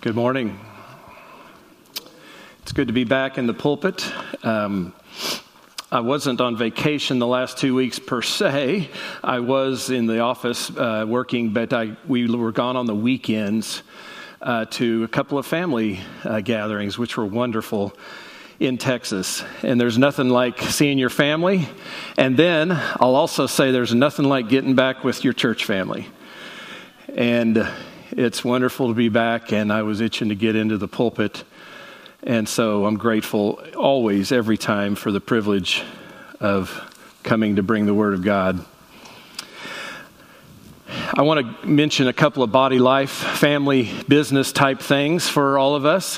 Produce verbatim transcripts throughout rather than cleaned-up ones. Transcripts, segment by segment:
Good morning. It's good to be back in the pulpit. Um, I wasn't on vacation the last two weeks per se. I was in the office uh, working, but I, we were gone on the weekends uh, to a couple of family uh, gatherings, which were wonderful in Texas. And there's nothing like seeing your family. And then I'll also say there's nothing like getting back with your church family. And it's wonderful to be back, and I was itching to get into the pulpit. And so I'm grateful always, every time, for the privilege of coming to bring the Word of God. I want to mention a couple of body life, family, business type things for all of us,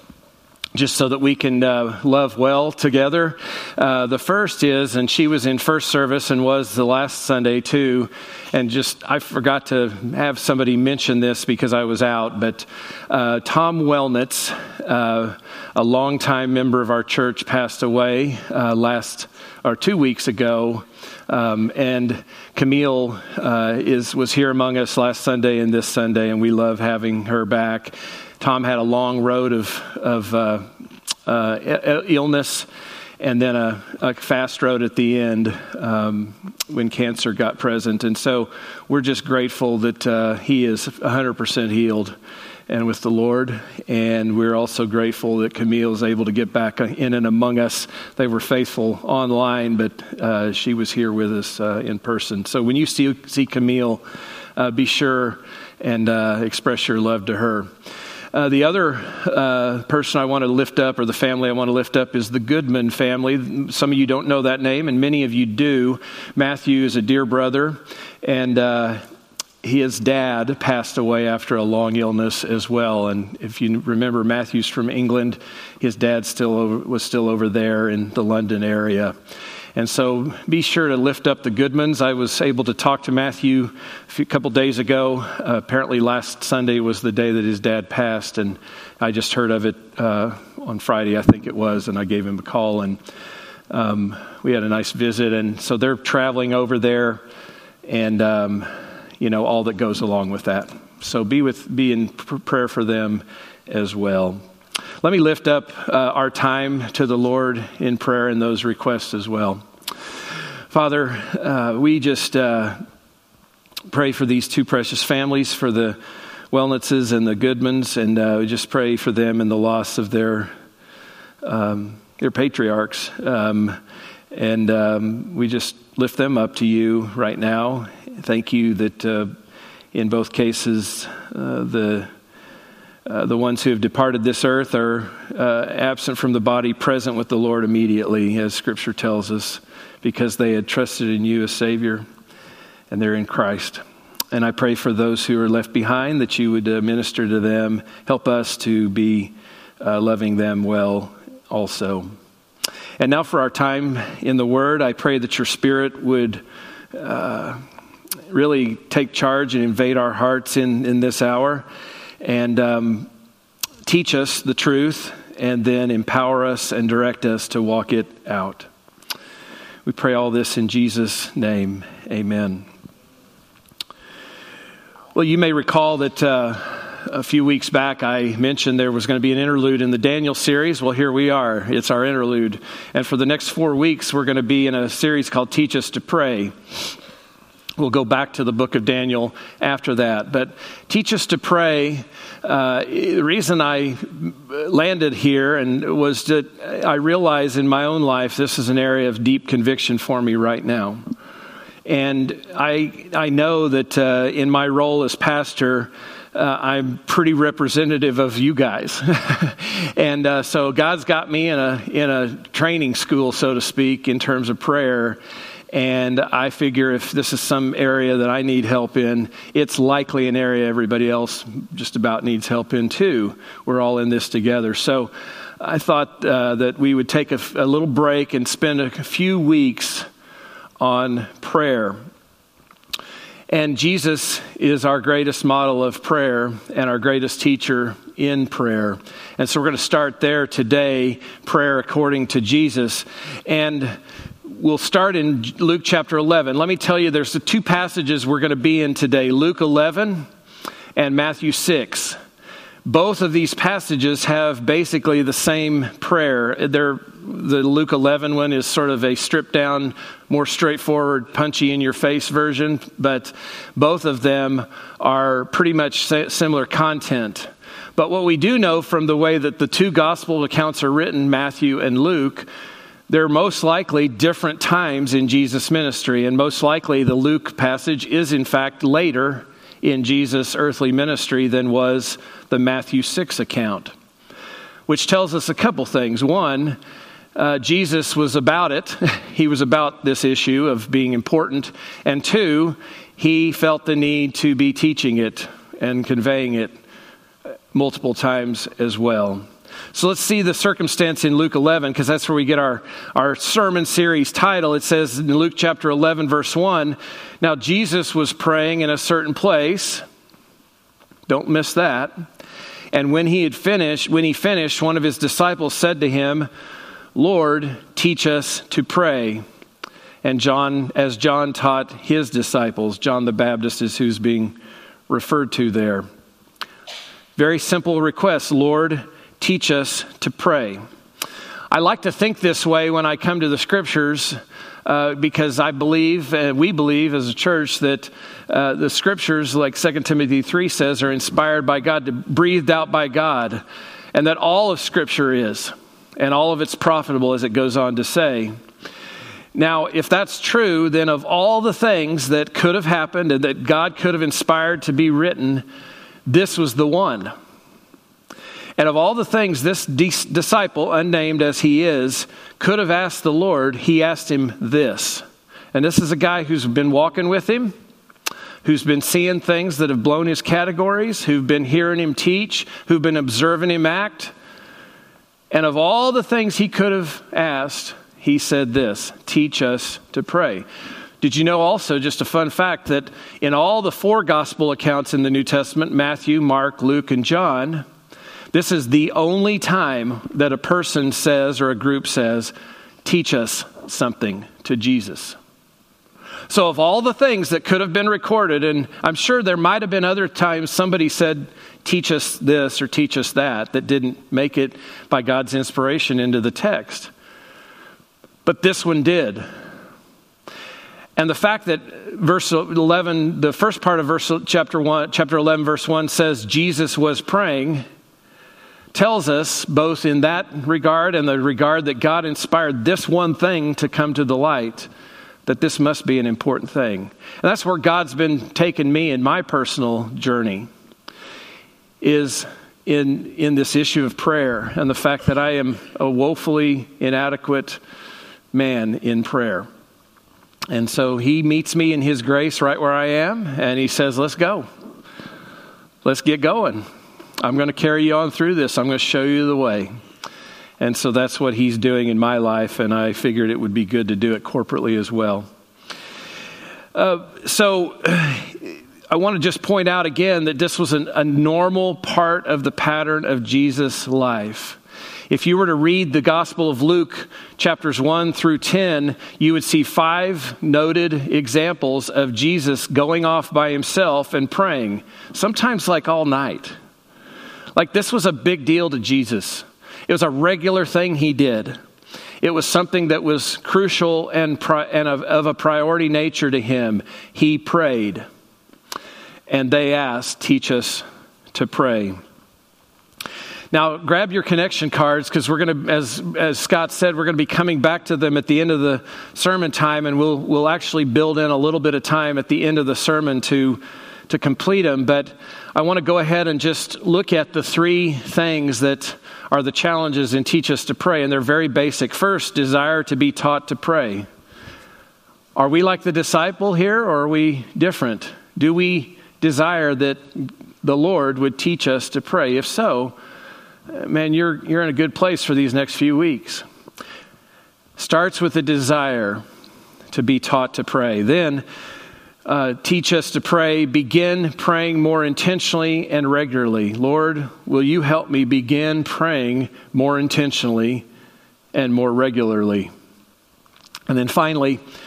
just so that we can uh, love well together. Uh, the first is, and she was in first service and was the last Sunday too, and just, I forgot to have somebody mention this because I was out, but uh, Tom Wellnitz, uh, a longtime member of our church, passed away uh, last, or two weeks ago, um, and Camille uh, is was here among us last Sunday and this Sunday, and we love having her back. Tom had a long road of of uh, uh, illness, and then a, a fast road at the end um, when cancer got present. And so we're just grateful that uh, he is one hundred percent healed and with the Lord. And we're also grateful that Camille is able to get back in and among us. They were faithful online, but uh, she was here with us uh, in person. So when you see, see Camille, uh, be sure and uh, express your love to her. Uh, the other uh, person I want to lift up, or the family I want to lift up, is the Goodman family. Some of you don't know that name, and many of you do. Matthew is a dear brother, and uh, his dad passed away after a long illness as well. And if you remember, Matthew's from England. His dad still over, was still over there in the London area. And so be sure to lift up the Goodmans. I was able to talk to Matthew a few, couple days ago. Uh, apparently last Sunday was the day that his dad passed, and I just heard of it uh, on Friday, I think it was, and I gave him a call, and um, we had a nice visit. And so they're traveling over there, and um, you know, all that goes along with that. So be with be in prayer for them as well. Let me lift up uh, our time to the Lord in prayer and those requests as well. Father, uh, we just uh, pray for these two precious families, for the Wellnitzes and the Goodmans, and uh, we just pray for them and the loss of their um, their patriarchs. Um, and um, we just lift them up to you right now. Thank you that uh, in both cases, uh, the Uh, the ones who have departed this earth are uh, absent from the body, present with the Lord immediately, as Scripture tells us, because they had trusted in you as Savior, and they're in Christ. And I pray for those who are left behind, that you would uh, minister to them. Help us to be uh, loving them well also. And now for our time in the Word, I pray that your Spirit would uh, really take charge and invade our hearts in, in this hour. And um, teach us the truth, and then empower us and direct us to walk it out. We pray all this in Jesus' name. Amen. Well, you may recall that uh, a few weeks back I mentioned there was going to be an interlude in the Daniel series. Well, here we are. It's our interlude. And for the next four weeks, we're going to be in a series called Teach Us to Pray. We'll go back to the book of Daniel after that. But teach us to pray. Uh, the reason I landed here and was that I realize in my own life this is an area of deep conviction for me right now. And I I know that uh, in my role as pastor, uh, I'm pretty representative of you guys. And uh, so God's got me in a in a training school, so to speak, in terms of prayer. And I figure if this is some area that I need help in, it's likely an area everybody else just about needs help in too. We're all in this together. So I thought uh, that we would take a, a little break and spend a few weeks on prayer. And Jesus is our greatest model of prayer and our greatest teacher in prayer. And so we're going to start there today, prayer according to Jesus. And we'll start in Luke chapter eleven. Let me tell you, there's the two passages we're going to be in today, Luke eleven and Matthew six. both of these passages have basically the same prayer. They're, the Luke eleven one is sort of a stripped down, more straightforward, punchy in your face version, but both of them are pretty much similar content. But what we do know from the way that the two gospel accounts are written, Matthew and Luke, they're most likely different times in Jesus' ministry, and most likely the Luke passage is in fact later in Jesus' earthly ministry than was the Matthew six account, which tells us a couple things. One, uh, Jesus was about it. He was about this issue of being important. And two, he felt the need to be teaching it and conveying it multiple times as well. So let's see the circumstance in Luke eleven, because that's where we get our, our sermon series title. It says in Luke chapter eleven, verse one, "Now Jesus was praying in a certain place." Don't miss that. "And when he had finished, when he finished, one of his disciples said to him, 'Lord, teach us to pray.' And John, as John taught his disciples," John the Baptist is who's being referred to there. Very simple request, "Lord, teach us to pray." I like to think this way when I come to the scriptures uh, because I believe, and we believe as a church, that uh, the scriptures, like Second Timothy three says, are inspired by God, breathed out by God, and that all of scripture is, and all of it's profitable, as it goes on to say. Now, if that's true, then of all the things that could have happened and that God could have inspired to be written, this was the one. And of all the things this disciple, unnamed as he is, could have asked the Lord, he asked him this. And this is a guy who's been walking with him, who's been seeing things that have blown his categories, who've been hearing him teach, who've been observing him act. And of all the things he could have asked, he said this: "Teach us to pray." Did you know also, just a fun fact, that in all the four gospel accounts in the New Testament, Matthew, Mark, Luke, and John, this is the only time that a person says, or a group says, "Teach us something," to Jesus. So of all the things that could have been recorded, and I'm sure there might have been other times somebody said, "Teach us this," or "Teach us that," that didn't make it by God's inspiration into the text. But this one did. And the fact that verse eleven, the first part of verse chapter one, chapter eleven, verse one says Jesus was praying, tells us both in that regard and the regard that God inspired this one thing to come to the light, that this must be an important thing. And that's where God's been taking me in my personal journey, is in, in this issue of prayer and the fact that I am a woefully inadequate man in prayer. And so he meets me in his grace right where I am, and he says, "Let's go. Let's get going. I'm going to carry you on through this. I'm going to show you the way." And so that's what he's doing in my life, and I figured it would be good to do it corporately as well. Uh, so I want to just point out again that this was an, a normal part of the pattern of Jesus' life. If you were to read the Gospel of Luke, chapters one through ten, you would see five noted examples of Jesus going off by himself and praying, sometimes like all night. Like this was a big deal to Jesus. It was a regular thing he did. It was something that was crucial and, pri- and of, of a priority nature to him. He prayed. And they asked, "Teach us to pray." Now, grab your connection cards, because we're going to, as as Scott said, we're going to be coming back to them at the end of the sermon time, and we'll we'll actually build in a little bit of time at the end of the sermon to to complete them. But I want to go ahead and just look at the three things that are the challenges in Teach Us to Pray, and they're very basic. First, desire to be taught to pray. Are we like the disciple here, or are we different? Do we desire that the Lord would teach us to pray? If so, man, you're you're in a good place for these next few weeks. Starts with a desire to be taught to pray. Then, uh, teach us to pray. Begin praying more intentionally and regularly. Lord, will you help me begin praying more intentionally and more regularly? And then finally,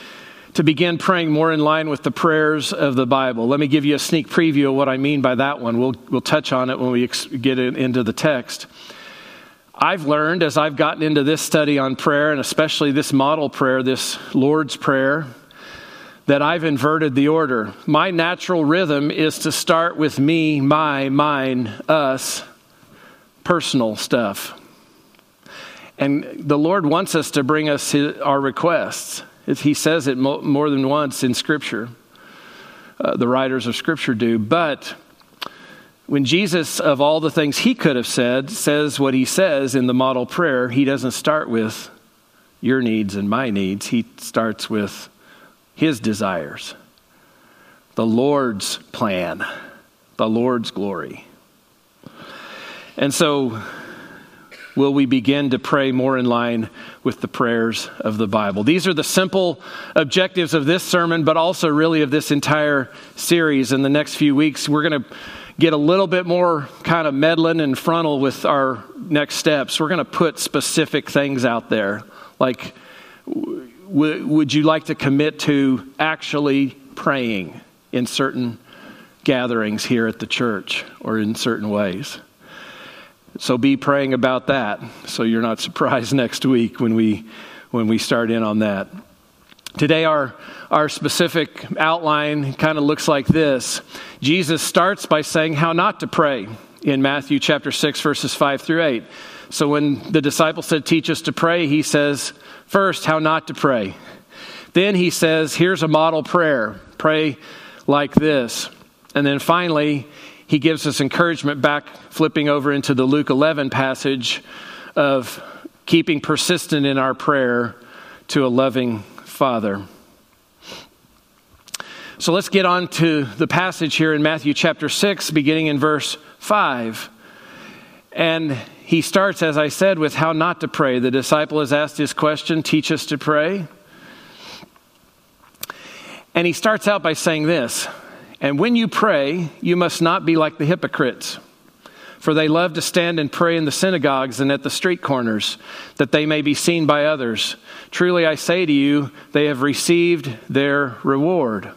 to begin praying more in line with the prayers of the Bible. Let me give you a sneak preview of what I mean by that one. We'll, we'll touch on it when we ex- get it into the text. I've learned as I've gotten into this study on prayer, and especially this model prayer, this Lord's Prayer, that I've inverted the order. My natural rhythm is to start with me, my, mine, us, personal stuff. And the Lord wants us to bring us his, our requests. He says it mo- more than once in Scripture. Uh, the writers of Scripture do. But when Jesus, of all the things he could have said, says what he says in the model prayer, he doesn't start with your needs and my needs. He starts with his desires, the Lord's plan, the Lord's glory. And so, will we begin to pray more in line with the prayers of the Bible? These are the simple objectives of this sermon, but also really of this entire series. In the next few weeks, we're going to get a little bit more kind of meddling and frontal with our next steps. We're going to put specific things out there, like, would you like to commit to actually praying in certain gatherings here at the church or in certain ways? So be praying about that so you're not surprised next week when we when we start in on that. Today our our specific outline kind of looks like this. Jesus starts by saying how not to pray in Matthew chapter six verses five through eight. So when the disciples said, teach us to pray, he says, first, how not to pray. Then he says, here's a model prayer. Pray like this. And then finally, he gives us encouragement back, flipping over into the Luke eleven passage of keeping persistent in our prayer to a loving Father. So let's get on to the passage here in Matthew chapter six, beginning in verse five. And he starts, as I said, with how not to pray. The disciple has asked his question, teach us to pray. And he starts out by saying this, and when you pray, you must not be like the hypocrites, for they love to stand and pray in the synagogues and at the street corners, that they may be seen by others. Truly I say to you, they have received their reward.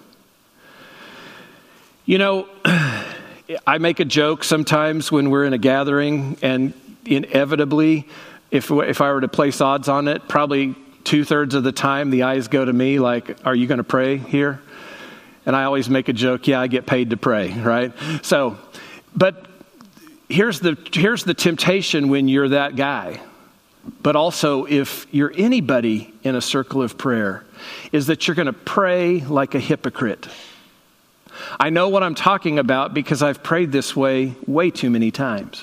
You know, I make a joke sometimes when we're in a gathering, and inevitably, if if I were to place odds on it, probably two-thirds of the time the eyes go to me like, are you going to pray here? And I always make a joke, yeah, I get paid to pray, right? So, but here's the here's the temptation when you're that guy. But also if you're anybody in a circle of prayer, is that you're going to pray like a hypocrite. I know what I'm talking about because I've prayed this way way too many times.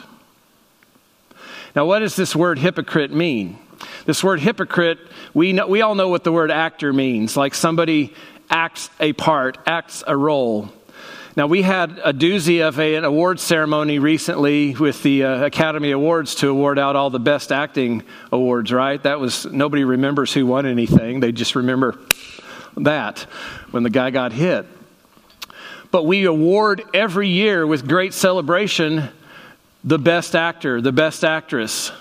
Now, what does this word hypocrite mean? This word hypocrite, we know, we all know what the word actor means, like somebody acts a part, acts a role. Now, we had a doozy of a, an awards ceremony recently with the uh, Academy Awards to award out all the best acting awards, right? That was, nobody remembers who won anything. They just remember that when the guy got hit. But we award every year with great celebration the best actor, the best actress.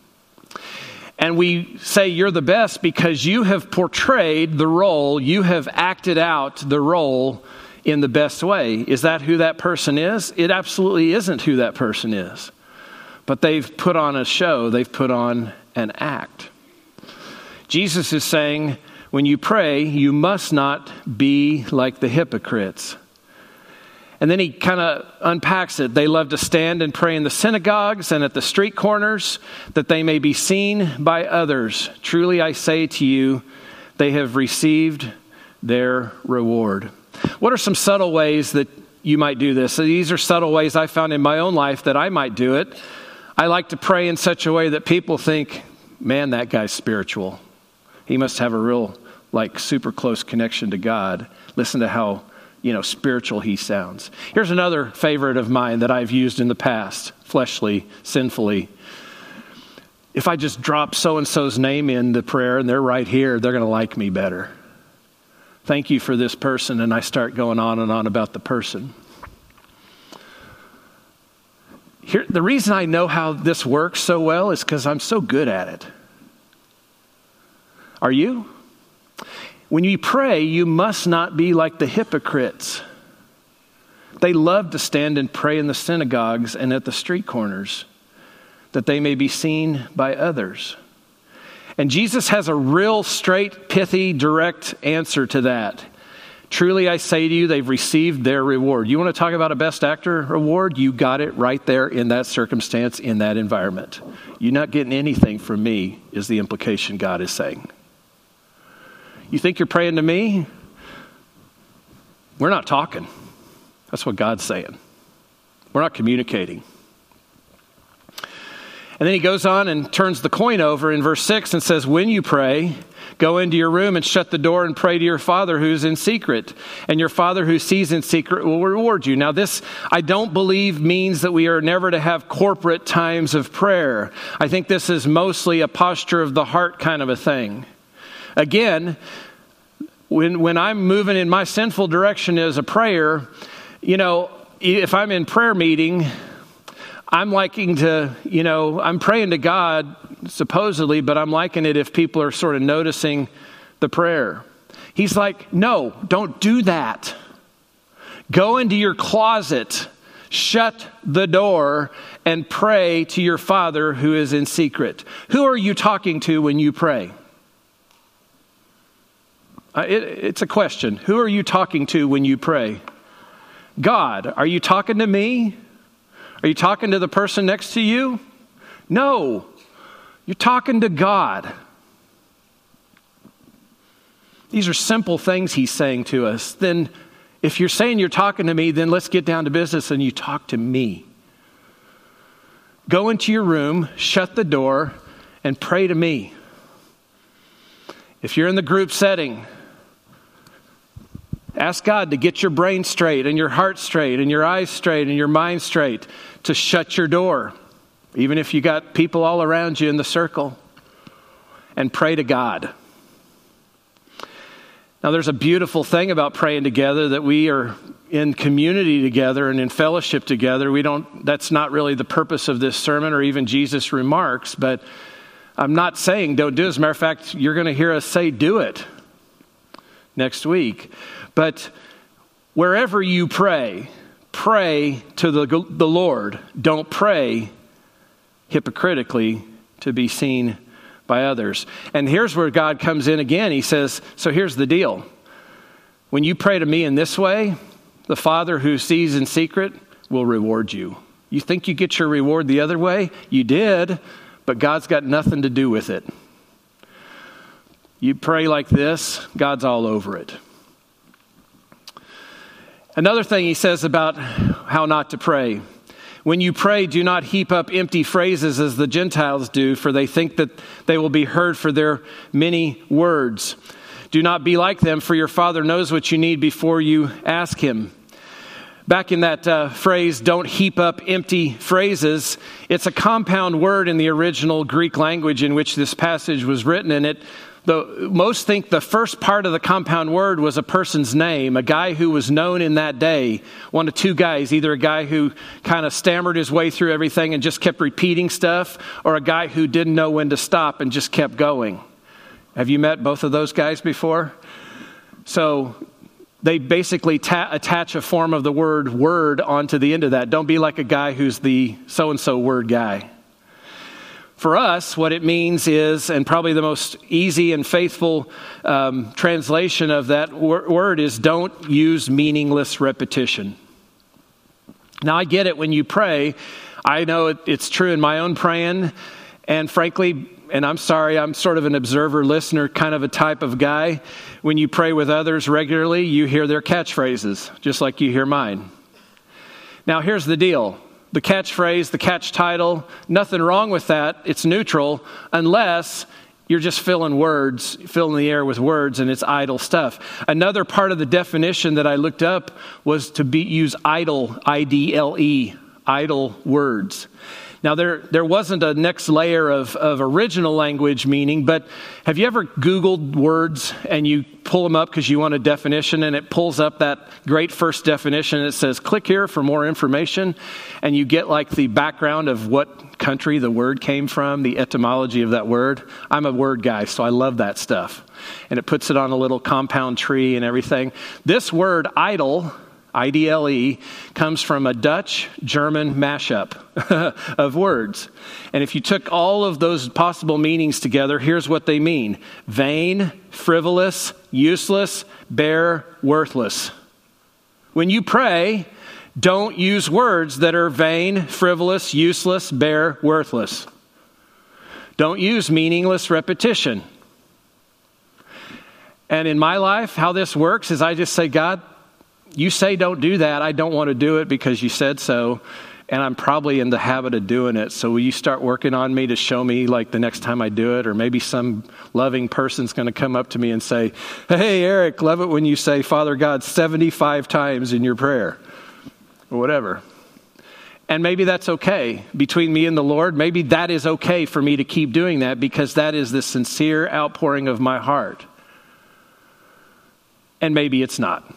And we say you're the best because you have portrayed the role, you have acted out the role in the best way. Is that who that person is? It absolutely isn't who that person is. But they've put on a show, they've put on an act. Jesus is saying, when you pray, you must not be like the hypocrites. And then he kind of unpacks it. They love to stand and pray in the synagogues and at the street corners, that they may be seen by others. Truly I say to you, they have received their reward. What are some subtle ways that you might do this? So these are subtle ways I found in my own life that I might do it. I like to pray in such a way that people think, man, that guy's spiritual. He must have a real, like, super close connection to God. Listen to how you know, spiritual he sounds. Here's another favorite of mine that I've used in the past, fleshly, sinfully. If I just drop so-and-so's name in the prayer and they're right here, they're going to like me better. Thank you for this person, and I start going on and on about the person. Here, the reason I know how this works so well is because I'm so good at it. Are you? when you pray, you must not be like the hypocrites. They love to stand and pray in the synagogues and at the street corners, that they may be seen by others. And Jesus has a real straight, pithy, direct answer to that. Truly I say to you, they've received their reward. You want to talk about a Best Actor award? You got it right there in that circumstance, in that environment. You're not getting anything from me, is the implication God is saying. You think you're praying to me? We're not talking. That's what God's saying. We're not communicating. And then he goes on and turns the coin over in verse six and says, when you pray, go into your room and shut the door and pray to your Father who's in secret. And your Father who sees in secret will reward you. Now this, I don't believe, means that we are never to have corporate times of prayer. I think this is mostly a posture of the heart kind of a thing. Again, when when I'm moving in my sinful direction as a prayer, you know, if I'm in prayer meeting, I'm liking to, you know, I'm praying to God, supposedly, but I'm liking it if people are sort of noticing the prayer. He's like, no, don't do that. Go into your closet, shut the door, and pray to your Father who is in secret. Who are you talking to when you pray? Uh, it, it's a question. Who are you talking to when you pray? God. Are you talking to me? Are you talking to the person next to you? No. You're talking to God. These are simple things he's saying to us. Then if you're saying you're talking to me, then let's get down to business and you talk to me. Go into your room, shut the door, and pray to me. If you're in the group setting, ask God to get your brain straight and your heart straight and your eyes straight and your mind straight to shut your door, even if you got people all around you in the circle, and pray to God. Now, there's a beautiful thing about praying together, that we are in community together and in fellowship together. We don't, that's not really the purpose of this sermon or even Jesus' remarks, but I'm not saying don't do it. As a matter of fact, you're going to hear us say do it next week. But wherever you pray, pray to the, the Lord. Don't pray hypocritically to be seen by others. And here's where God comes in again. He says, so here's the deal. When you pray to me in this way, the Father who sees in secret will reward you. You think you get your reward the other way? You did, but God's got nothing to do with it. You pray like this, God's all over it. Another thing he says about how not to pray. When you pray, do not heap up empty phrases as the Gentiles do, for they think that they will be heard for their many words. Do not be like them, for your Father knows what you need before you ask him. Back in that uh, phrase, don't heap up empty phrases, it's a compound word in the original Greek language in which this passage was written, and it The, most think the first part of the compound word was a person's name, a guy who was known in that day. One of two guys, either a guy who kind of stammered his way through everything and just kept repeating stuff, or a guy who didn't know when to stop and just kept going. Have you met both of those guys before? So they basically ta- attach a form of the word word onto the end of that. Don't be like a guy who's the so-and-so word guy. For us, what it means is, and probably the most easy and faithful um, translation of that wor- word is, don't use meaningless repetition. Now, I get it when you pray. I know it, it's true in my own praying. And frankly, and I'm sorry, I'm sort of an observer, listener, kind of a type of guy. When you pray with others regularly, you hear their catchphrases, just like you hear mine. Now, here's the deal. The catchphrase, the catch title, nothing wrong with that. It's neutral, unless you're just filling words, filling the air with words, and it's idle stuff. Another part of the definition that I looked up was to be use idle, I D L E, idle words. Now, there there wasn't a next layer of, of original language meaning, but have you ever Googled words and you pull them up because you want a definition, and it pulls up that great first definition, and it says, click here for more information, and you get like the background of what country the word came from, the etymology of that word. I'm a word guy, so I love that stuff. And it puts it on a little compound tree and everything. This word, idol, I D L E, comes from a Dutch-German mashup of words. And if you took all of those possible meanings together, here's what they mean. Vain, frivolous, useless, bare, worthless. When you pray, don't use words that are vain, frivolous, useless, bare, worthless. Don't use meaningless repetition. And in my life, how this works is I just say, God, you say don't do that. I don't want to do it because you said so. And I'm probably in the habit of doing it. So will you start working on me to show me like the next time I do it? Or maybe some loving person's going to come up to me and say, hey, Eric, love it when you say Father God seventy-five times in your prayer. Or whatever. And maybe that's okay between me and the Lord. Maybe that is okay for me to keep doing that because that is the sincere outpouring of my heart. And maybe it's not.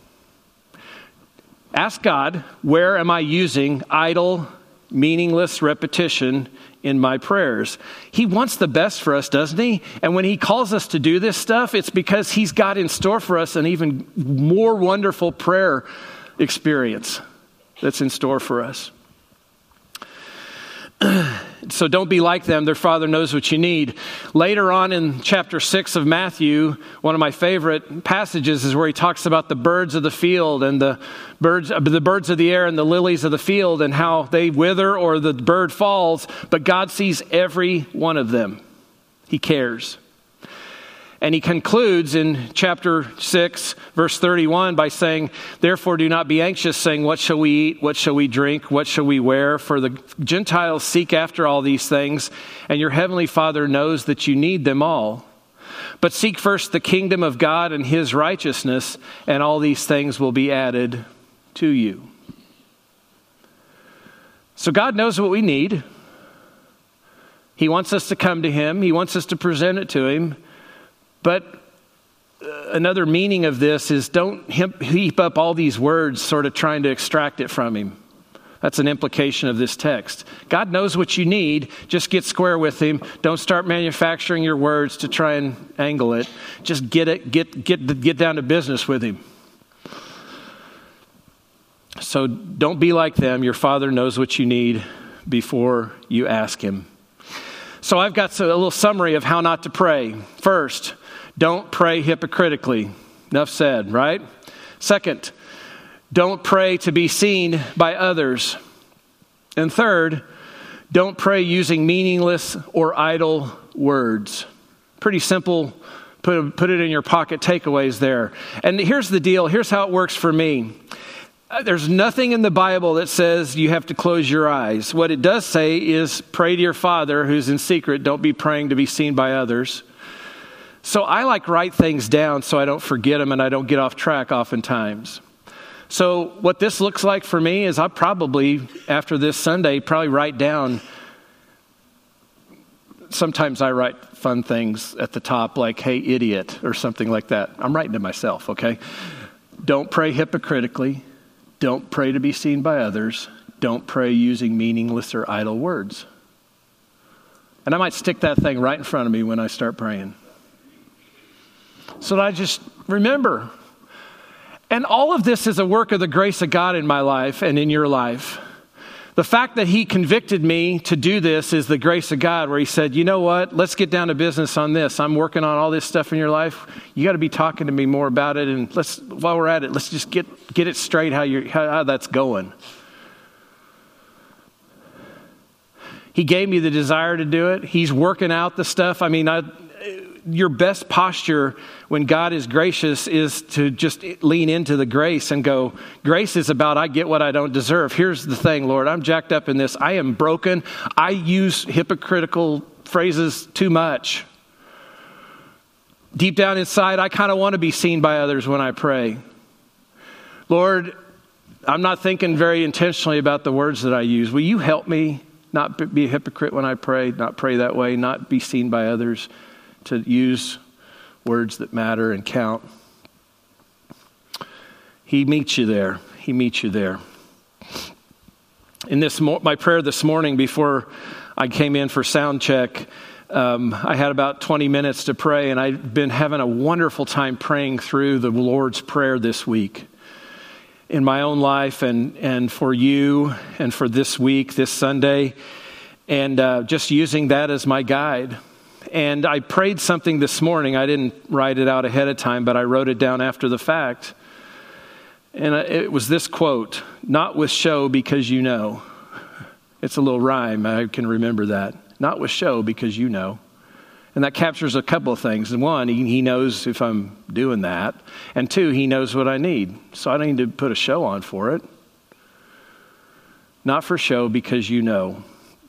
Ask God, where am I using idle, meaningless repetition in my prayers? He wants the best for us, doesn't he? And when he calls us to do this stuff, it's because he's got in store for us an even more wonderful prayer experience that's in store for us. So don't be like them. Their Father knows what you need. Later on in chapter six of Matthew, one of my favorite passages is where he talks about the birds of the field and the birds, the birds of the air and the lilies of the field and how they wither or the bird falls, but God sees every one of them. He cares. And he concludes in chapter six, verse thirty-one by saying, therefore do not be anxious, saying, what shall we eat? What shall we drink? What shall we wear? For the Gentiles seek after all these things, and your heavenly Father knows that you need them all. But seek first the kingdom of God and his righteousness, and all these things will be added to you. So God knows what we need. He wants us to come to him. He wants us to present it to him. But another meaning of this is don't heap up all these words sort of trying to extract it from him. That's an implication of this text. God knows what you need. Just get square with him. Don't start manufacturing your words to try and angle it. Just get it, get get get down to business with him. So don't be like them. Your Father knows what you need before you ask him. So I've got a little summary of how not to pray. First, don't pray hypocritically. Enough said, right? Second, don't pray to be seen by others. And third, don't pray using meaningless or idle words. Pretty simple. Put, put it in your pocket takeaways there. And here's the deal. Here's how it works for me. There's nothing in the Bible that says you have to close your eyes. What it does say is pray to your Father who's in secret. Don't be praying to be seen by others. So I like write things down so I don't forget them and I don't get off track oftentimes. So what this looks like for me is I probably, after this Sunday, probably write down. Sometimes I write fun things at the top like, hey, idiot, or something like that. I'm writing to myself, okay? Don't pray hypocritically. Don't pray to be seen by others. Don't pray using meaningless or idle words. And I might stick that thing right in front of me when I start praying. So that I just remember. And all of this is a work of the grace of God in my life and in your life. The fact that he convicted me to do this is the grace of God, where he said, you know what, let's get down to business on this. I'm working on all this stuff in your life. You got to be talking to me more about it. And let's, while we're at it, let's just get, get it straight how, you're, how, how that's going. He gave me the desire to do it. He's working out the stuff. I mean, I, your best posture when God is gracious is to just lean into the grace and go, grace is about I get what I don't deserve. Here's the thing, Lord, I'm jacked up in this. I am broken. I use hypocritical phrases too much. Deep down inside, I kind of want to be seen by others when I pray. Lord, I'm not thinking very intentionally about the words that I use. Will you help me not be a hypocrite when I pray, not pray that way, not be seen by others, to use words that matter and count? He meets you there. He meets you there. In this, mo- my prayer this morning before I came in for sound check, um, I had about twenty minutes to pray, and I've been having a wonderful time praying through the Lord's Prayer this week in my own life and, and for you and for this week, this Sunday, and uh, just using that as my guide. And I prayed something this morning. I didn't write it out ahead of time, but I wrote it down after the fact. And it was this quote, "Not with show because you know." It's a little rhyme. I can remember that. Not with show because you know. And that captures a couple of things. And one, he, he knows if I'm doing that. And two, he knows what I need. So I don't need to put a show on for it. Not for show because you know.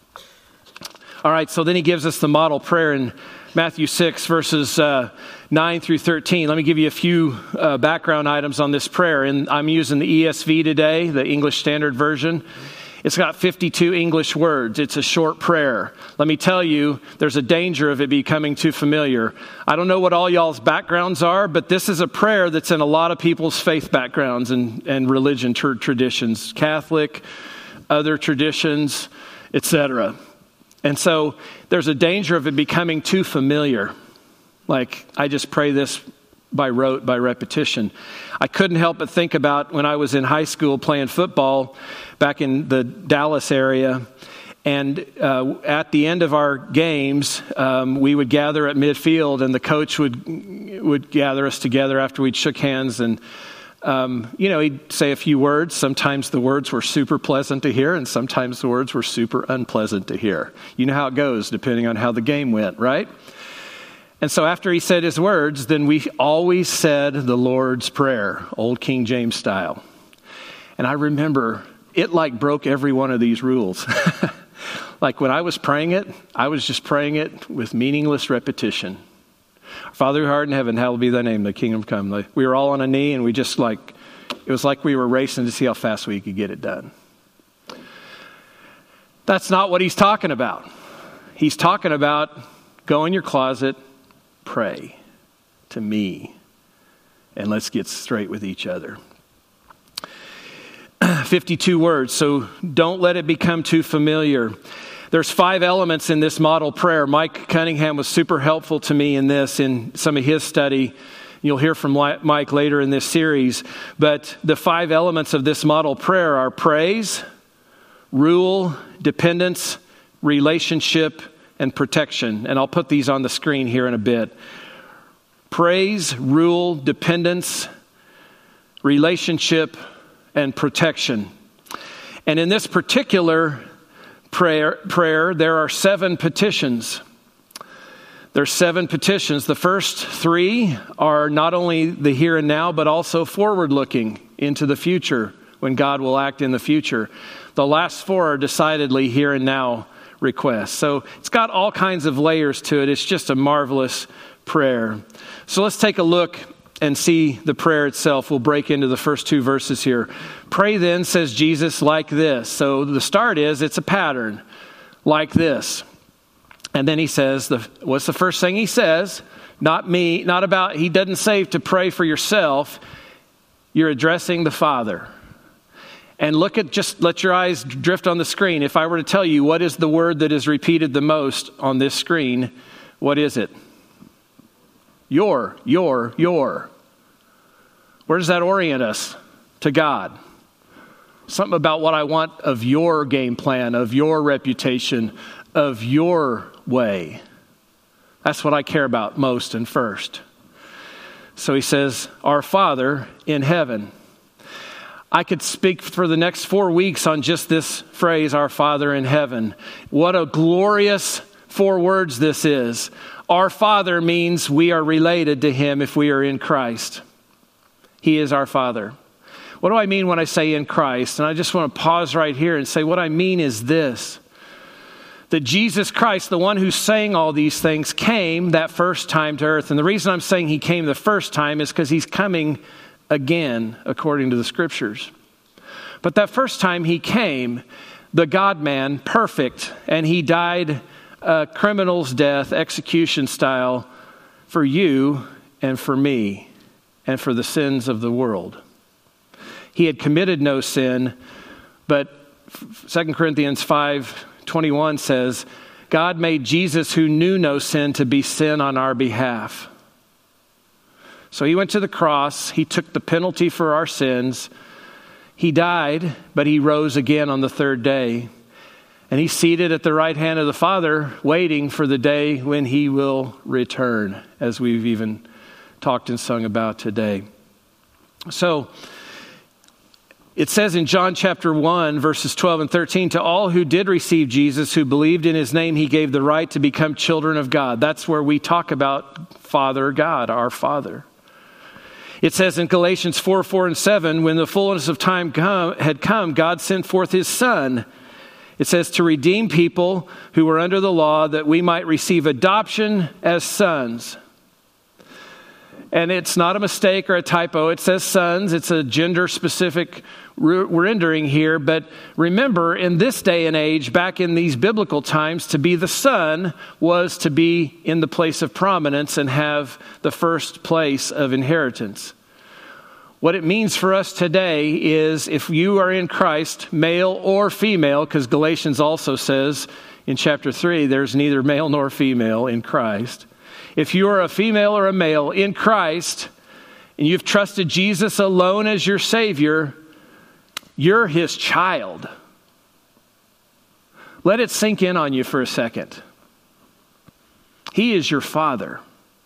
All right, so then he gives us the model prayer in Matthew six, verses uh, nine through thirteen. Let me give you a few uh, background items on this prayer. And I'm using the E S V today, the English Standard Version. It's got fifty-two English words. It's a short prayer. Let me tell you, there's a danger of it becoming too familiar. I don't know what all y'all's backgrounds are, but this is a prayer that's in a lot of people's faith backgrounds and, and religion tr- traditions, Catholic, other traditions, et cetera. And so there's a danger of it becoming too familiar. Like, I just pray this by rote, by repetition. I couldn't help but think about when I was in high school playing football back in the Dallas area. And uh, at the end of our games, um, we would gather at midfield, and the coach would would gather us together after we'd shook hands. And, um, you know, he'd say a few words. Sometimes the words were super pleasant to hear, and sometimes the words were super unpleasant to hear. You know how it goes, depending on how the game went, right? And so after he said his words, then we always said the Lord's Prayer, Old King James style. And I remember it like broke every one of these rules. Like when I was praying it, I was just praying it with meaningless repetition. Father who art in heaven, hallowed be thy name, thy kingdom come. Like, we were all on a knee, and we just like, it was like we were racing to see how fast we could get it done. That's not what he's talking about. He's talking about go in your closet, pray to me, and let's get straight with each other. fifty-two words, so don't let it become too familiar. There's five elements in this model prayer. Mike Cunningham was super helpful to me in this, in some of his study. You'll hear from Mike later in this series. But the five elements of this model prayer are praise, rule, dependence, relationship, and protection. And I'll put these on the screen here in a bit. Praise, rule, dependence, relationship, and protection. And in this particular prayer, prayer, there are seven petitions. There's seven petitions. The first three are not only the here and now, but also forward-looking into the future, when God will act in the future. The last four are decidedly here and now requests. So it's got all kinds of layers to it. It's just a marvelous prayer. So let's take a look and see the prayer itself. We'll break into the first two verses here. Pray then, says Jesus, like this. So the start is, it's a pattern, like this. And then he says, the, what's the first thing he says? Not me, not about, he doesn't say to pray for yourself. You're addressing the Father. And look at, just let your eyes drift on the screen. If I were to tell you what is the word that is repeated the most on this screen, what is it? Your, your, your. Where does that orient us? To God. Something about what I want of your game plan, of your reputation, of your way. That's what I care about most and first. So he says, our Father in heaven. I could speak for the next four weeks on just this phrase, our Father in heaven. What a glorious four words this is. Our Father means we are related to him if we are in Christ. He is our Father. What do I mean when I say in Christ? And I just want to pause right here and say what I mean is this. That Jesus Christ, the one who's saying all these things, came that first time to earth. And the reason I'm saying he came the first time is because he's coming again, according to the scriptures. But that first time he came, the God-man, perfect, and he died a criminal's death, execution style, for you and for me and for the sins of the world. He had committed no sin, but Second Corinthians five twenty-one says, God made Jesus, who knew no sin, to be sin on our behalf. So he went to the cross. He took the penalty for our sins. He died, but he rose again on the third day. And he's seated at the right hand of the Father, waiting for the day when he will return, as we've even talked and sung about today. So it says in John chapter one, verses twelve and thirteen, to all who did receive Jesus, who believed in his name, he gave the right to become children of God. That's where we talk about Father God, our Father. It says in Galatians four, four and seven, when the fullness of time come, had come, God sent forth his Son. It says to redeem people who were under the law, that we might receive adoption as sons. And it's not a mistake or a typo. It says sons. It's a gender-specific rendering here. But remember, in this day and age, back in these biblical times, to be the son was to be in the place of prominence and have the first place of inheritance. What it means for us today is if you are in Christ, male or female, because Galatians also says in chapter three, there's neither male nor female in Christ. If you are a female or a male in Christ, and you've trusted Jesus alone as your Savior, you're his child. Let it sink in on you for a second. He is your Father.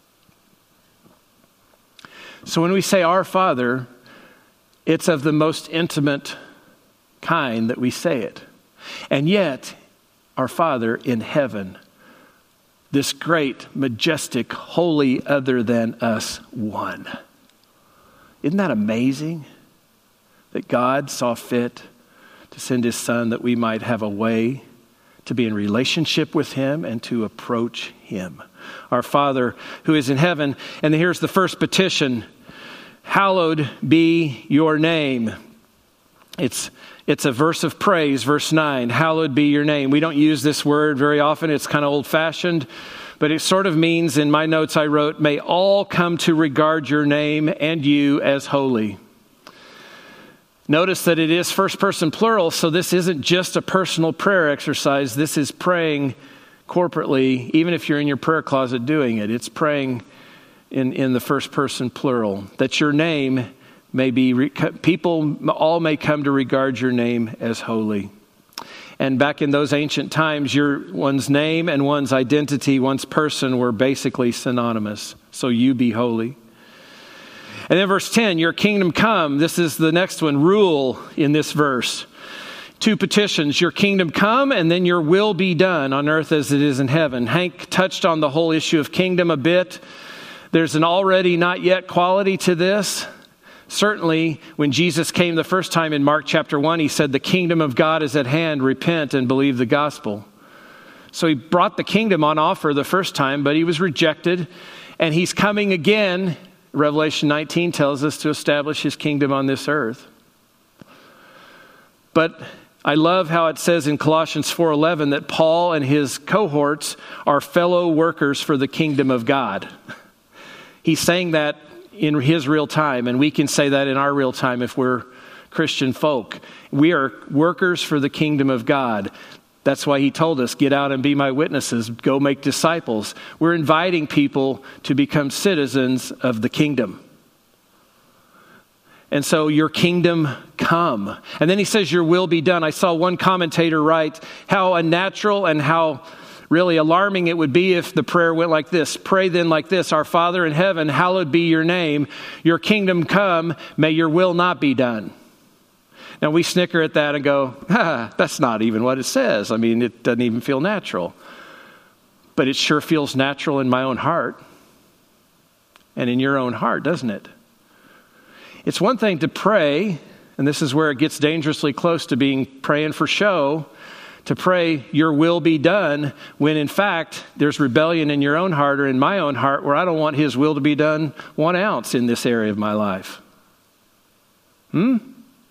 So when we say our Father, it's of the most intimate kind that we say it. And yet, our Father in heaven, this great, majestic, holy, other than us one. Isn't that amazing? That God saw fit to send his Son that we might have a way to be in relationship with him and to approach him. Our Father who is in heaven. And here's the first petition. Hallowed be your name. It's It's a verse of praise, verse nine. Hallowed be your name. We don't use this word very often. It's kind of old-fashioned. But it sort of means, in my notes I wrote, may all come to regard your name and you as holy. Notice that it is first person plural, so this isn't just a personal prayer exercise. This is praying corporately, even if you're in your prayer closet doing it. It's praying in, in the first person plural, that your name may be, people all may come to regard your name as holy. And back in those ancient times, your one's name and one's identity, one's person were basically synonymous. So you be holy. And then verse ten, your kingdom come. This is the next one, rule in this verse. Two petitions, your kingdom come and then your will be done on earth as it is in heaven. Hank touched on the whole issue of kingdom a bit. There's an already not yet quality to this. Certainly, when Jesus came the first time in Mark chapter one, he said, the kingdom of God is at hand, repent and believe the gospel. So he brought the kingdom on offer the first time, but he was rejected. And he's coming again, Revelation nineteen tells us, to establish his kingdom on this earth. But I love how it says in Colossians four eleven that Paul and his cohorts are fellow workers for the kingdom of God. He's saying that in his real time, and we can say that in our real time if we're Christian folk. We are workers for the kingdom of God. That's why he told us, get out and be my witnesses, go make disciples. We're inviting people to become citizens of the kingdom. And so your kingdom come. And then he says your will be done. I saw one commentator write how unnatural and how really alarming it would be if the prayer went like this. Pray then like this, our Father in heaven, hallowed be your name. Your kingdom come, may your will not be done. Now we snicker at that and go, ah, that's not even what it says. I mean, it doesn't even feel natural. But it sure feels natural in my own heart. And in your own heart, doesn't it? It's one thing to pray, and this is where it gets dangerously close to being praying for show, to pray your will be done when in fact there's rebellion in your own heart or in my own heart where I don't want his will to be done one ounce in this area of my life. Hmm?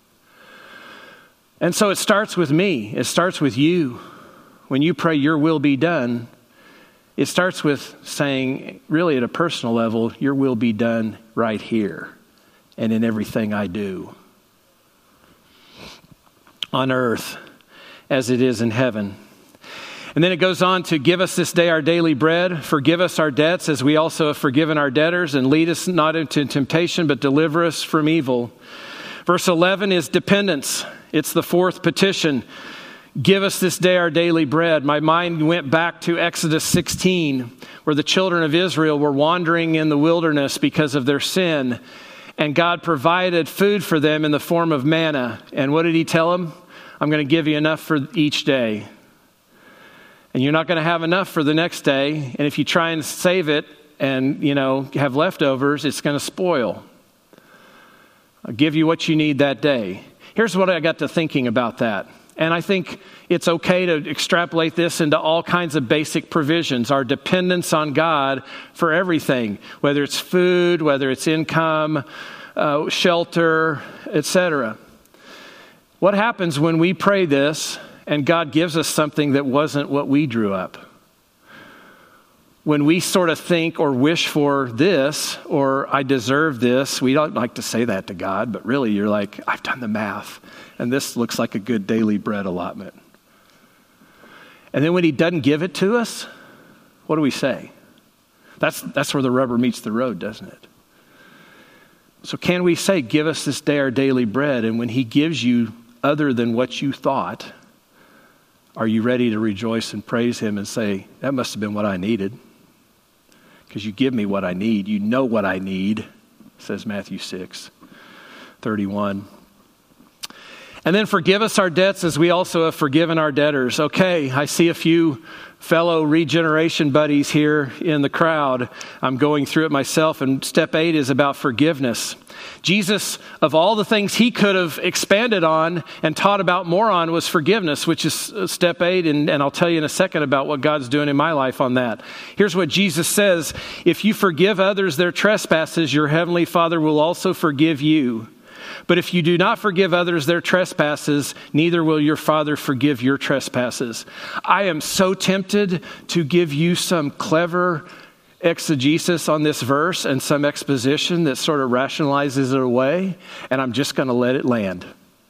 And so it starts with me. It starts with you. When you pray your will be done, it starts with saying, really at a personal level, your will be done right here and in everything I do. On earth as it is in heaven. And then it goes on to give us this day our daily bread, forgive us our debts as we also have forgiven our debtors, and lead us not into temptation, but deliver us from evil. Verse eleven is dependence. It's the fourth petition. Give us this day our daily bread. My mind went back to Exodus sixteen, where the children of Israel were wandering in the wilderness because of their sin. And God provided food for them in the form of manna. And what did he tell them? I'm going to give you enough for each day. And you're not going to have enough for the next day. And if you try and save it and, you know, have leftovers, it's going to spoil. I'll give you what you need that day. Here's what I got to thinking about that. And I think it's okay to extrapolate this into all kinds of basic provisions. Our dependence on God for everything, whether it's food, whether it's income, uh, shelter, et cetera. What happens when we pray this and God gives us something that wasn't what we drew up? When we sort of think or wish for this, or I deserve this, we don't like to say that to God, but really you're like, I've done the math, and this looks like a good daily bread allotment. And then when he doesn't give it to us, what do we say? That's, that's where the rubber meets the road, doesn't it? So can we say, give us this day our daily bread, and when he gives you other than what you thought, are you ready to rejoice and praise him and say, that must have been what I needed? Because you give me what I need. You know what I need, says Matthew six thirty-one. And then forgive us our debts as we also have forgiven our debtors. Okay, I see a few fellow regeneration buddies here in the crowd. I'm going through it myself, and step eight is about forgiveness. Jesus, of all the things he could have expanded on and taught about more on, was forgiveness, which is step eight, and, and I'll tell you in a second about what God's doing in my life on that. Here's what Jesus says: if you forgive others their trespasses, your heavenly Father will also forgive you. But if you do not forgive others their trespasses, neither will your Father forgive your trespasses. I am so tempted to give you some clever exegesis on this verse and some exposition that sort of rationalizes it away, and I'm just going to let it land.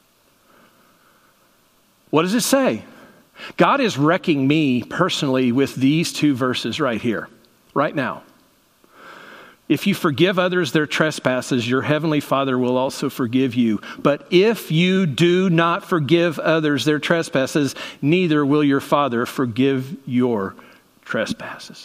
What does it say? God is wrecking me personally with these two verses right here, right now. If you forgive others their trespasses, your heavenly Father will also forgive you. But if you do not forgive others their trespasses, neither will your Father forgive your trespasses.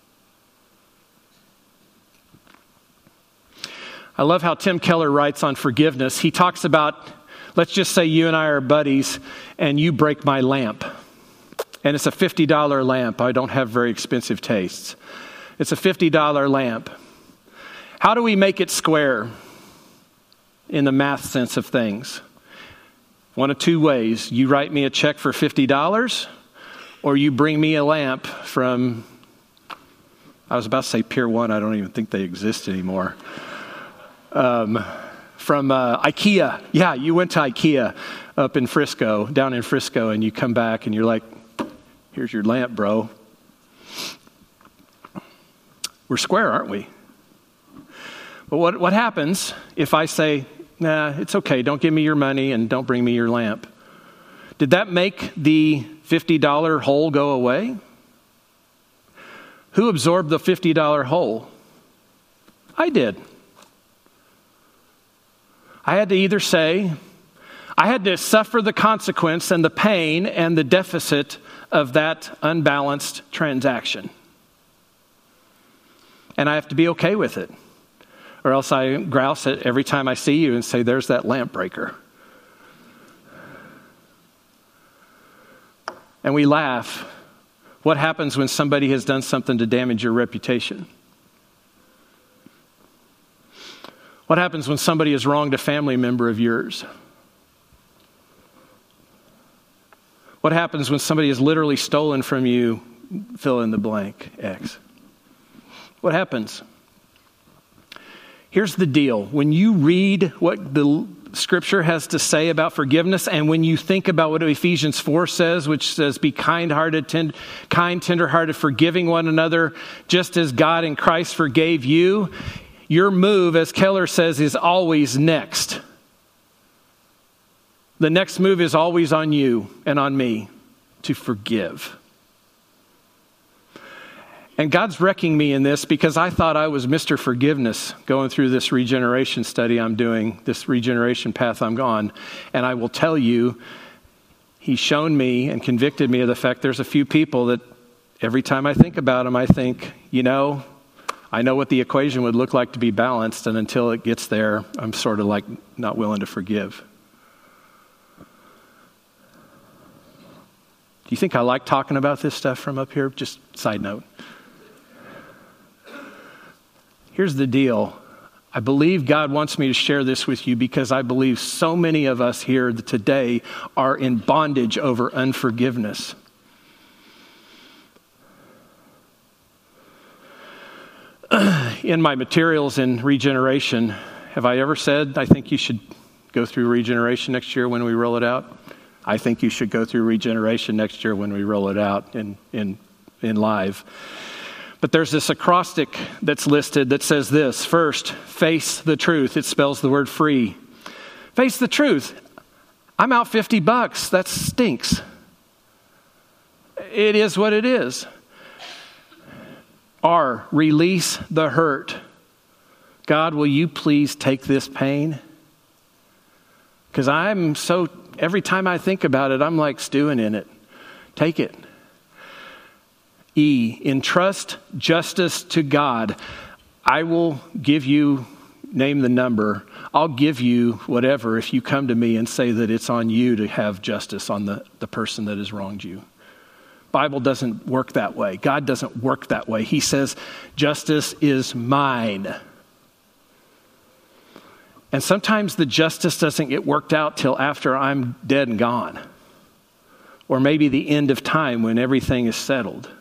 I love how Tim Keller writes on forgiveness. He talks about, let's just say you and I are buddies and you break my lamp. And it's a fifty dollars lamp. I don't have very expensive tastes. It's a fifty dollars lamp. How do we make it square in the math sense of things? One of two ways. You write me a check for fifty dollars, or you bring me a lamp from, I was about to say Pier one. I don't even think they exist anymore. Um, from uh, IKEA. Yeah, you went to IKEA up in Frisco, down in Frisco, and you come back and you're like, here's your lamp, bro. We're square, aren't we? But what, what happens if I say, nah, it's okay, don't give me your money and don't bring me your lamp? Did that make the fifty dollars hole go away? Who absorbed the fifty dollars hole? I did. I had to either say, I had to suffer the consequence and the pain and the deficit of that unbalanced transaction. And I have to be okay with it. Or else I grouse it every time I see you and say, there's that lamp breaker. And we laugh. What happens when somebody has done something to damage your reputation? What happens when somebody has wronged a family member of yours? What happens when somebody has literally stolen from you, fill in the blank, X? What happens? Here's the deal. When you read what the Scripture has to say about forgiveness, and when you think about what Ephesians four says, which says, be kind-hearted, tend, kind, tender-hearted, forgiving one another, just as God in Christ forgave you, your move, as Keller says, is always next. The next move is always on you and on me to forgive. And God's wrecking me in this because I thought I was Mister Forgiveness going through this regeneration study I'm doing, this regeneration path I'm on. And I will tell you, He's shown me and convicted me of the fact there's a few people that every time I think about them, I think, you know, I know what the equation would look like to be balanced, and until it gets there, I'm sort of like not willing to forgive. Do you think I like talking about this stuff from up here? Just side note. Here's the deal. I believe God wants me to share this with you because I believe so many of us here today are in bondage over unforgiveness. In my materials in regeneration, have I ever said I think you should go through regeneration next year when we roll it out? I think you should go through regeneration next year when we roll it out in in, in live. But there's this acrostic that's listed that says this. First, face the truth. It spells the word free. Face the truth. I'm out fifty bucks. That stinks. It is what it is. R, release the hurt. God, will you please take this pain? Because I'm so, every time I think about it, I'm like stewing in it. Take it. E, entrust justice to God. I will give you, name the number. I'll give you whatever if you come to me and say that it's on you to have justice on the, the person that has wronged you. Bible doesn't work that way. God doesn't work that way. He says, justice is mine. And sometimes the justice doesn't get worked out till after I'm dead and gone. Or maybe the end of time when everything is settled.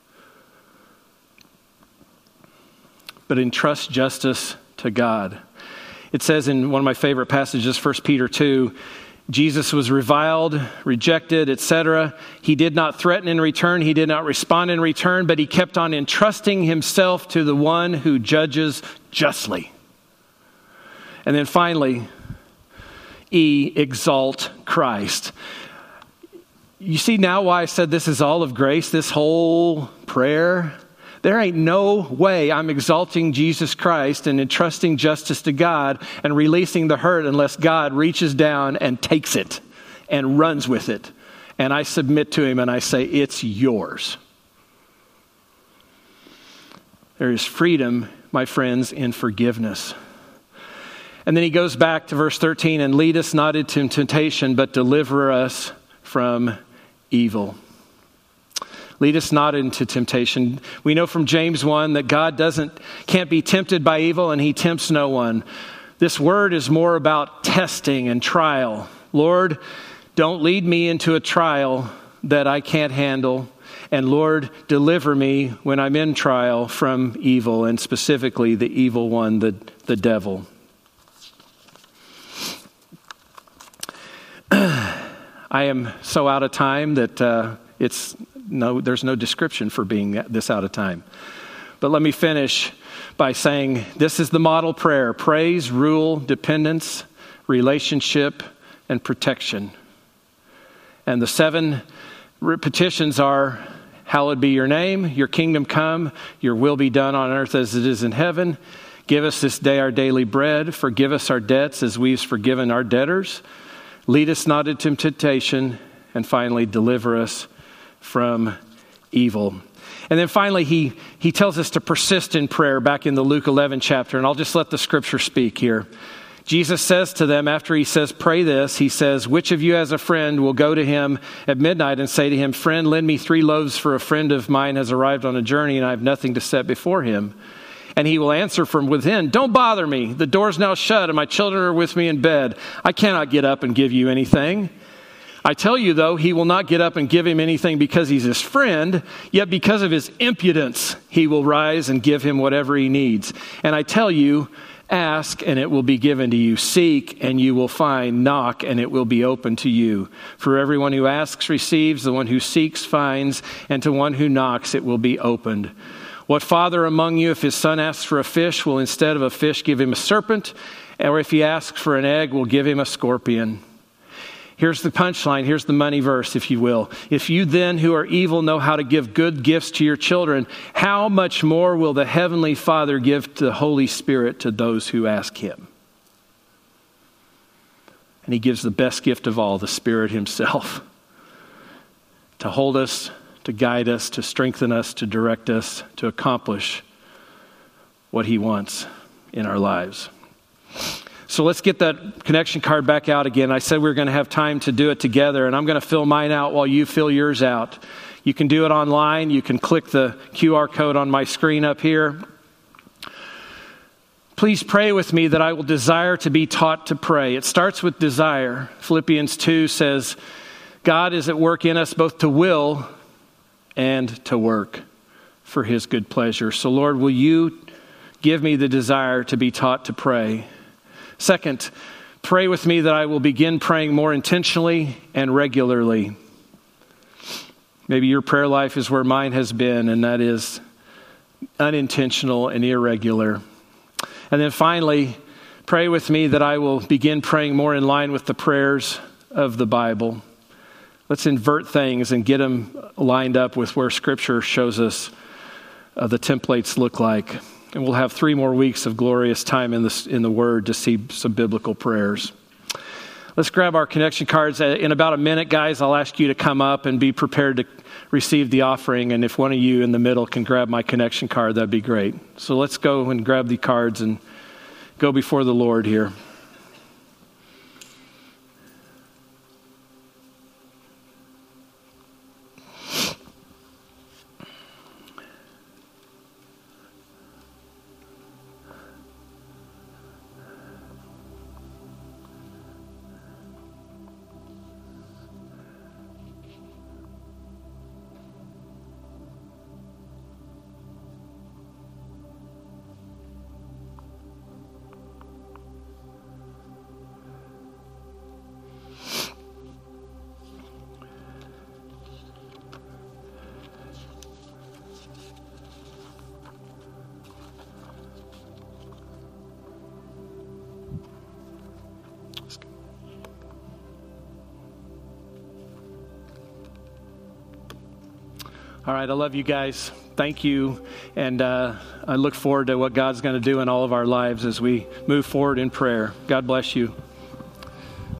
But entrust justice to God. It says in one of my favorite passages, First Peter two, Jesus was reviled, rejected, et cetera. He did not threaten in return. He did not respond in return, but he kept on entrusting himself to the one who judges justly. And then finally, E, exalt Christ. You see now why I said this is all of grace, this whole prayer? There ain't no way I'm exalting Jesus Christ and entrusting justice to God and releasing the hurt unless God reaches down and takes it and runs with it. And I submit to him and I say, it's yours. There is freedom, my friends, in forgiveness. And then he goes back to verse thirteen, and lead us not into temptation, but deliver us from evil. Lead us not into temptation. We know from James one that God doesn't can't be tempted by evil, and he tempts no one. This word is more about testing and trial. Lord, don't lead me into a trial that I can't handle. And Lord, deliver me when I'm in trial from evil, and specifically the evil one, the, the devil. I am so out of time that uh, it's no, there's no description for being this out of time. But let me finish by saying this is the model prayer: praise, rule, dependence, relationship, and protection. And the seven petitions are: hallowed be your name, your kingdom come, your will be done on earth as it is in heaven. Give us this day our daily bread. Forgive us our debts as we've forgiven our debtors. Lead us not into temptation. And finally, deliver us from evil. And then finally, he, he tells us to persist in prayer back in the Luke eleven chapter. And I'll just let the scripture speak here. Jesus says to them, after he says, pray this, he says, which of you as a friend will go to him at midnight and say to him, friend, lend me three loaves, for a friend of mine has arrived on a journey and I have nothing to set before him. And he will answer from within, don't bother me. The door's now shut and my children are with me in bed. I cannot get up and give you anything. I tell you, though, he will not get up and give him anything because he's his friend, yet because of his impudence, he will rise and give him whatever he needs. And I tell you, ask and it will be given to you. Seek and you will find. Knock and it will be open to you. For everyone who asks receives, the one who seeks finds, and to one who knocks it will be opened. What father among you, if his son asks for a fish, will instead of a fish give him a serpent? Or if he asks for an egg, will give him a scorpion? Here's the punchline. Here's the money verse, if you will. If you then who are evil know how to give good gifts to your children, how much more will the Heavenly Father give the Holy Spirit to those who ask Him? And He gives the best gift of all, the Spirit Himself, to hold us, to guide us, to strengthen us, to direct us, to accomplish what He wants in our lives. So let's get that connection card back out again. I said we were going to have time to do it together, and I'm going to fill mine out while you fill yours out. You can do it online. You can click the Q R code on my screen up here. Please pray with me that I will desire to be taught to pray. It starts with desire. Philippians two says, God is at work in us both to will and to work for His good pleasure. So Lord, will you give me the desire to be taught to pray? Second, pray with me that I will begin praying more intentionally and regularly. Maybe your prayer life is where mine has been, and that is unintentional and irregular. And then finally, pray with me that I will begin praying more in line with the prayers of the Bible. Let's invert things and get them lined up with where Scripture shows us uh, the templates look like. And we'll have three more weeks of glorious time in the, in the Word to see some biblical prayers. Let's grab our connection cards. In about a minute, guys, I'll ask you to come up and be prepared to receive the offering. And if one of you in the middle can grab my connection card, that'd be great. So let's go and grab the cards and go before the Lord here. All right, I love you guys. Thank you. And uh, I look forward to what God's going to do in all of our lives as we move forward in prayer. God bless you.